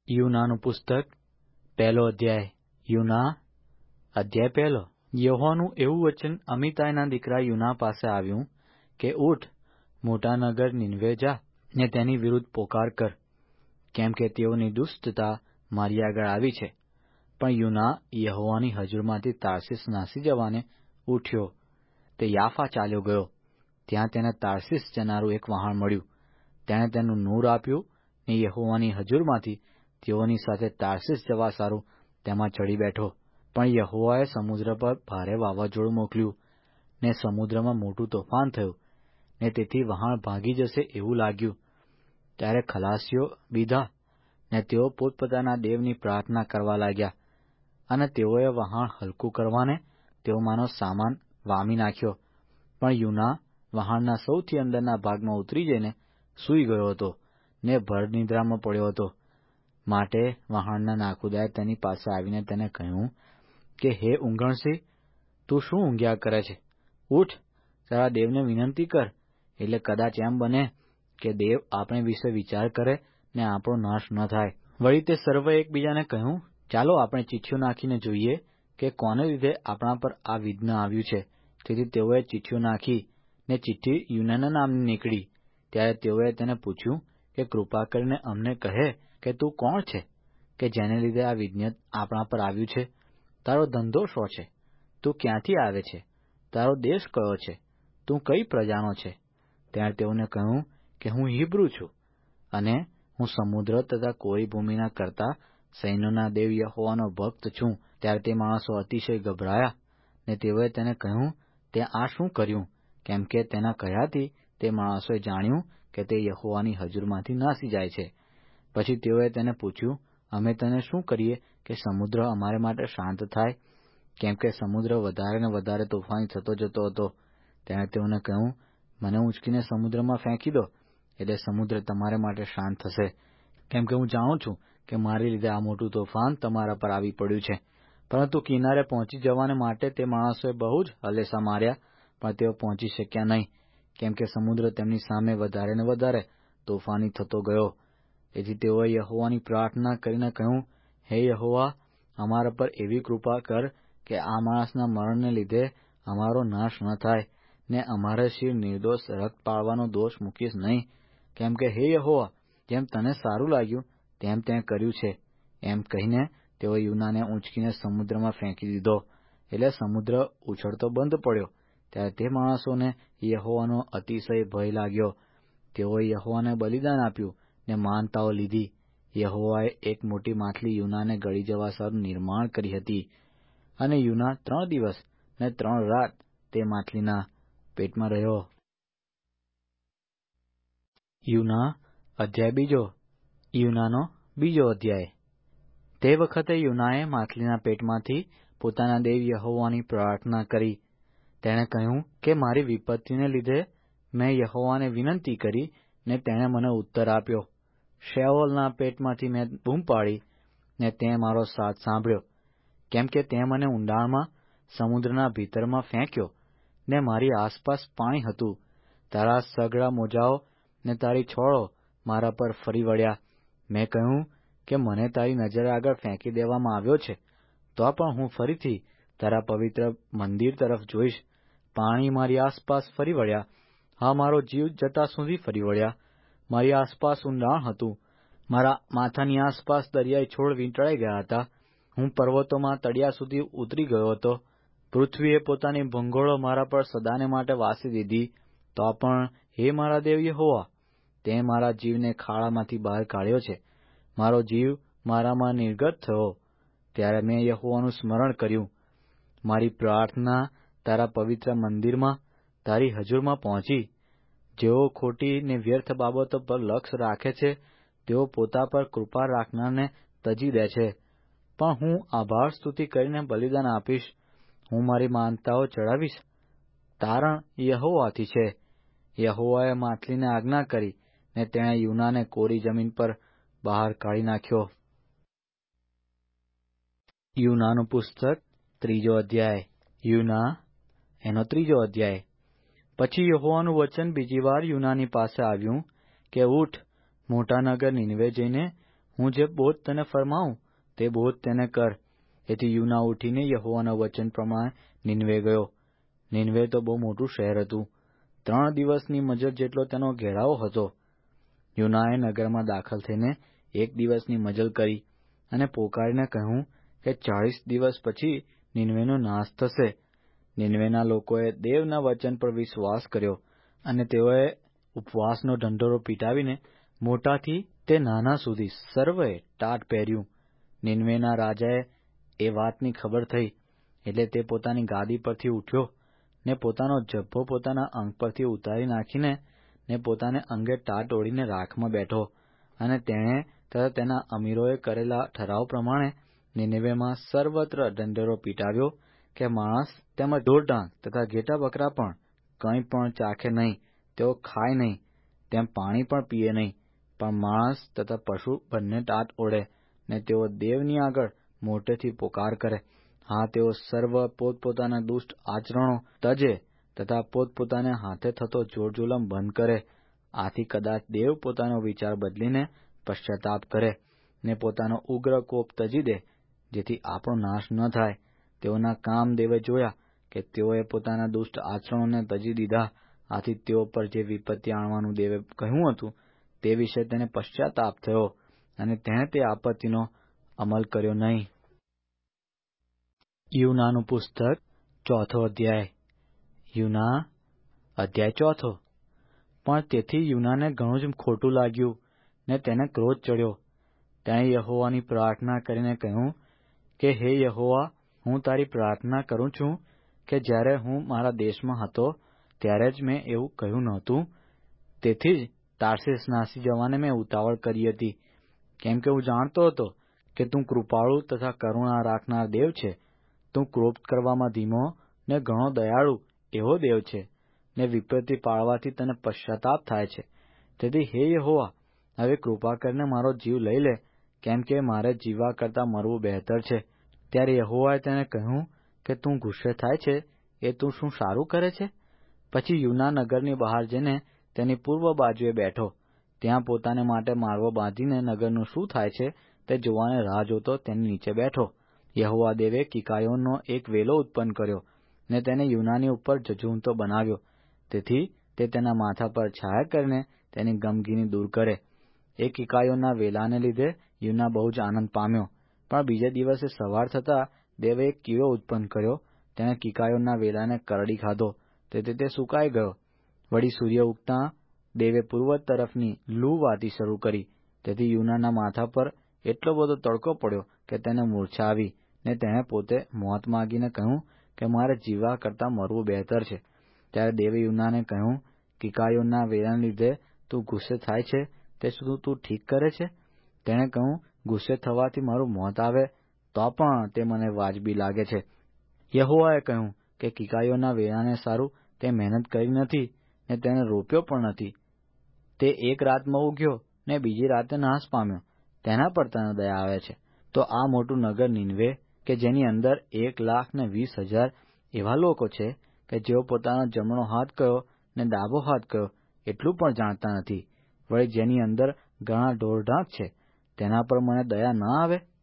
યુનાનું પુસ્તક પહેલો અધ્યાય. યુના અધ્યાય પહેલો. યહોવાનું એવું વચન અમિતાયના દીકરા યુના પાસે આવ્યું કે ઉઠ, મોટા નગર નીનવે જા ને તેની વિરુદ્ધ પોકાર કર, કેમ કે તેઓની દુષ્ટતા મારી આગળ આવી છે. પણ યુના યહોવાની હજૂરમાંથી તાર્શીશ નાસી જવાને ઉઠ્યો. તે યાફા ચાલ્યો ગયો. ત્યાં તેને તાર્શીશ જનારું એક વહાણ મળ્યું. તેણે તેનું નૂર આપ્યું ને યહોવાની હજૂરમાંથી તેઓની સાથે તાર્શીશ જવા સારું તેમાં ચડી બેઠો. પણ યહોવાએ સમુદ્ર પર ભારે વાવાઝોડું મોકલ્યું ને સમુદ્રમાં મોટું તોફાન થયું ને તેથી વહાણ ભાગી જશે એવું લાગ્યું. ત્યારે ખલાસીઓ બીધા ને તેઓ પોતપોતાના દેવની પ્રાર્થના કરવા લાગ્યા, અને તેઓએ વહાણ હલકું કરવાને તેઓમાંનો સામાન વામી નાખ્યો. પણ યુના વહાણના સૌથી અંદરના ભાગમાં ઉતરી જઈને સૂઈ ગયો હતો ને ભર નિદ્રામાં પડ્યો હતો. માટે વહાણના નાખુદાએ તેની પાસે આવીને તેને કહ્યું કે, હે ઊંઘણસી, તું શું ઊંઘ્યા કરે છે? ઉઠ, તારા દેવને વિનંતી કર, એટલે કદાચ એમ બને કે દેવ આપણે વિશે વિચાર કરે ને આપણો નાશ ન થાય. વળી તે સર્વે એકબીજાને કહ્યું, ચાલો આપણે ચિઠ્ઠીઓ નાખીને જોઈએ કે કોને લીધે આપણા પર આ વિઘ્ન આવ્યું છે. તેથી તેઓએ ચિઠ્ઠીઓ નાખી ને ચિઠ્ઠી યુનાના નામની નીકળી. ત્યારે તેઓએ તેને પૂછ્યું કે કૃપા કરીને અમને કહે કે તું કોણ છે, કે જેને લીધે આ વિઘ્ન આપણા પર આવ્યું છે? તારો ધંધો શો છે? તું ક્યાંથી આવે છે? તારો દેશ કયો છે? તું કઈ પ્રજાનો છે? ત્યારે તેઓને કહ્યું કે હું હિબ્રુ છું, અને હું સમુદ્ર તથા કોરી ભૂમિના કરતા સૈન્યોના દેવ યહોવાનો ભક્ત છું. ત્યારે તે માણસો અતિશય ગભરાયા ને તેઓએ તેને કહ્યું, તે આ શું કર્યું? કેમ કે તેના કહ્યાથી તે માણસોએ જાણ્યું કે તે યહોવાની હજૂરમાંથી નાસી જાય છે. પછી તેઓએ તેને પૂછ્યું, અમે તને શું કરીએ કે સમુદ્ર અમારે માટે શાંત થાય? કેમ કે સમુદ્ર વધારે ને વધારે તોફાની થતો જતો હતો. તેણે તેઓને કહ્યું, મને ઊંચકીને સમુદ્રમાં ફેંકી દો, એટલે સમુદ્ર તમારે માટે શાંત થશે. કેમ કે હું જાણું છું કે મારી લીધે આ મોટું તોફાન તમારા પર આવી પડ્યું છે. પરંતુ કિનારે પહોંચી જવાને માટે તે માણસોએ બહુ જ હલેસા માર્યા, પણ તેઓ પહોંચી શક્યા નહીં, કેમ કે સમુદ્ર તેમની સામે વધારે ને વધારે તોફાની થતો ગયો. તેથી તેઓએ યહોવાની પ્રાર્થના કરીને કહ્યું, હે યહોવા, અમારા પર એવી કૃપા કર કે આ માણસના મરણને લીધે અમારો નાશ ન થાય, ને અમારે શિર નિર્દોષ રક્ત પાડવાનો દોષ મૂકીશ નહીં. કેમ કે હે યહોવા, જેમ તને સારું લાગ્યું તેમ તે કર્યું છે. એમ કહીને તેઓ યુનાને ઊંચકીને સમુદ્રમાં ફેંકી દીધો. એટલે સમુદ્ર ઉછળતો બંધ પડ્યો. ત્યારે તે માણસોને યહોવાનો અતિશય ભય લાગ્યો. તેઓએ યહોવાને બલિદાન આપ્યું ને માનતાઓ લીધી. યહોવાએ એક મોટી માછલી યુનાને ગળી જવા સારું નિર્માણ કરી હતી, અને યુના 3 દિવસ ને 3 રાત તે માછલીના પેટમાં રહ્યો. યુના અધ્યાય બીજો. યુનાનો બીજો અધ્યાય. તે વખતે યુનાએ માછલીના પેટમાંથી પોતાના દેવ યહોવાની પ્રાર્થના કરી. તેણે કહ્યું કે મારી વિપત્તિને લીધે મેં યહોવાને વિનંતી કરી ને તેણે મને ઉત્તર આપ્યો. શેઓલના પેટમાંથી મેં બૂમ પાડી ને તે મારો સાથ સાંભળ્યો. કેમ કે તે મને ઊંડાણમાં સમુદ્રના ભીતરમાં ફેંક્યો ને મારી આસપાસ પાણી હતું. તારા સઘળા મોજાઓ ને તારી છોળો મારા પર ફરી વળ્યા. મેં કહ્યું કે મને તારી નજર આગળ ફેંકી દેવામાં આવ્યો છે, તો પણ હું ફરીથી તારા પવિત્ર મંદિર તરફ જોઈશ. પાણી મારી આસપાસ ફરી વળ્યા. હા, મારો જીવ જતા સુધી ફરી વળ્યા. મારી આસપાસ ઊંડાણ હતું. મારા માથાની આસપાસ દરિયાઈ છોડ વીંટળાઈ ગયા હતા. હું પર્વતોમાં તળિયા સુધી ઉતરી ગયો હતો. પૃથ્વીએ પોતાની ભંગોળો મારા પર સદાને માટે વાસી દીધી. તો પણ હે મારા દેવ યહોવા, તે મારા જીવને ખાડામાંથી બહાર કાઢ્યો છે. મારો જીવ મારામાં નિર્ગત થયો. ત્યારે મેં યહોવાનું સ્મરણ કર્યું. મારી પ્રાર્થના તારા પવિત્ર મંદિરમાં તારી હજૂરમાં પહોંચી. જેઓ ખોટી ને વ્યર્થ બાબતો પર લક્ષ્ય રાખે છે, તેઓ પોતા પર કૃપા રાખનારને તજી દે છે. પણ હું આભાર સ્તુતિ કરીને બલિદાન આપીશ. હું મારી માનતાઓ ચડાવીશ. તારણ યહોવાથી છે. યહોવાએ માછલીને આજ્ઞા કરી ને તેણે યુનાને કોરી જમીન પર બહાર કાઢી નાખ્યો. યુનાનું પુસ્તક ત્રીજો અધ્યાય. યુના એનો ત્રીજો અધ્યાય. પછી યહોવાનું વચન બીજી વાર યુનાની પાસે આવ્યું કે ઉઠ, મોટા નગર નીનવે જઈને હું જે બોધ તને ફરમાવું તે બોધ તેને કર. એથી યુના ઉઠીને યહોવાના વચન પ્રમાણે નીનવે ગયો. નીનવે તો બહુ મોટું શહેર હતું. 3 દિવસની મજલ જેટલો તેનો ઘેરાવો હતો. યુનાએ નગરમાં દાખલ થઈને 1 દિવસની મજલ કરી અને પોકારીને કહ્યું કે 40 દિવસ પછી નીનવેનો નાશ થશે. નીનવેના લોકોએ દેવના વચન પર વિશ્વાસ કર્યો અને તેઓએ ઉપવાસનો ઢંઢોરો પીટાવીને મોટાથી તે નાના સુધી સર્વે ટાટ પહેર્યું. નીનવેના રાજાએ એ વાતની ખબર થઈ એટલે તે પોતાની ગાદી પરથી ઉઠ્યો ને પોતાનો જભ્ભો પોતાના અંગ પરથી ઉતારી નાખીને ને પોતાને અંગે ટાટ ઓઢીને રાખમાં બેઠો. અને તેણે તથા તેના અમીરોએ કરેલા ઠરાવ પ્રમાણે નીનવેમાં સર્વત્ર ઢંઢેરો પીટાવ્યો કે માણસ તેમજ ઢોરઢાંક તથા ઘેટા બકરા પણ કંઈ પણ ચાખે નહીં, તેઓ ખાય નહીં, તેમ પાણી પણ પીએ નહીં, પણ માણસ તથા પશુ બંને ટાટ ઓઢે ને તેઓ દેવની આગળ મોટેથી પોકાર કરે. હા, તેઓ સર્વ પોતપોતાના દુષ્ટ આચરણો તજે તથા પોતપોતાને હાથે થતો જોરજુલમ બંધ કરે. આથી કદાચ દેવ પોતાનો વિચાર બદલીને પશ્ચાતાપ કરે ને પોતાનો ઉગ્ર કોપ તજી દે, જેથી આપણો નાશ ન થાય. તેઓના કામ દેવે જોયા કે તેઓએ પોતાના દુષ્ટ આચરણોને તજી દીધા. આથી તેઓ પર જે વિપત્તિ આણવાનું દેવે કહ્યું હતું તે વિશે તેને પશ્ચાતાપ થયો અને તેણે તે આપત્તિનો અમલ કર્યો નહીં. યુનાનું પુસ્તક 4થો અધ્યાય. યુના અધ્યાય 4. પણ તેથી યુનાને ઘણું જ ખોટું લાગ્યું ને તેને ક્રોધ ચડ્યો. તેણે યહોવાની પ્રાર્થના કરીને કહ્યું કે હે યહોવા, હું તારી પ્રાર્થના કરું છું કે જ્યારે હું મારા દેશમાં હતો ત્યારે જ મેં એવું કહ્યું નહોતું. તેથી જ તાર્શીશ નાસી જવાને મેં ઉતાવળ કરી હતી, કેમ કે હું જાણતો હતો કે તું કૃપાળુ તથા કરુણા રાખનાર દેવ છે. તું ક્રોધ કરવામાં ધીમો ને ઘણો દયાળુ એવો દેવ છે ને વિપત્તિ પાડવાથી તને પશ્ચાતાપ થાય છે. તેથી હે યહોવા, હવે કૃપા કરીને મારો જીવ લઈ લે, કેમ કે મારે જીવવા કરતાં મરવું બહેતર છે. ત્યારે યહોવાએ તેને કહ્યું કે તું ગુસ્સે થાય છે એ તું શું સારું કરે છે? પછી યુના નગરની બહાર જઈને તેની પૂર્વ બાજુએ બેઠો. ત્યાં પોતાને માટે માળવો બાંધીને નગરનું શું થાય છે તે જોવાને રાહ જોતો તેની નીચે બેઠો. યહોવા દેવે કિકાયોનનો એક વેલો ઉત્પન્ન કર્યો ને તેને યુનાની ઉપર જજુમતો બનાવ્યો, તેથી તે તેના માથા પર છાયા કરીને તેની ગમગીની દૂર કરે. એ કિકાયોનના વેલાને લીધે યુના બહુ જ આનંદ પામ્યો. પણ બીજે દિવસે સવાર થતાં દેવે એક કીડો ઉત્પન્ન કર્યો. તેણે કિકાયોનના વેલાને કરડી ખાધો, તેથી તે સુકાઈ ગયો. વળી સૂર્ય ઉગતાં દેવે પૂર્વ તરફની લૂ વાતી શરૂ કરી, તેથી યુનાના માથા પર એટલો બધો તડકો પડ્યો કે તેને મૂર્છા આવી ને તેણે પોતે મોત માગીને કહ્યું કે મારે જીવવા કરતાં મરવું બહેતર છે. ત્યારે દેવે યુનાને કહ્યું, કિકાયોનના વેલાને લીધે તું ગુસ્સે થાય છે તે શું તું ઠીક કરે છે? તેણે કહ્યું, ગુસ્સે થવાથી મારું મોત આવે તો પણ તે મને વાજબી લાગે છે. યહોવાએ કહ્યું કે કિકાયોનના વેલાને સારું તે મહેનત કરી નથી ને તેને રોપ્યો પણ નથી. તે એક રાતમાં ઉગ્યો ને બીજી રાતે નાશ પામ્યો. તેના પર તને દયા આવે છે. તો આ મોટું નગર નીનવે કે જેની અંદર 1,20,000 એવા લોકો છે કે જેઓ પોતાનો જમણો હાથ કયો ને ડાબો હાથ કયો એટલું પણ જાણતા નથી, વળી જેની અંદર ઘણા ઢોરઢાંક છે, તેના પર મને દયા ન આવે?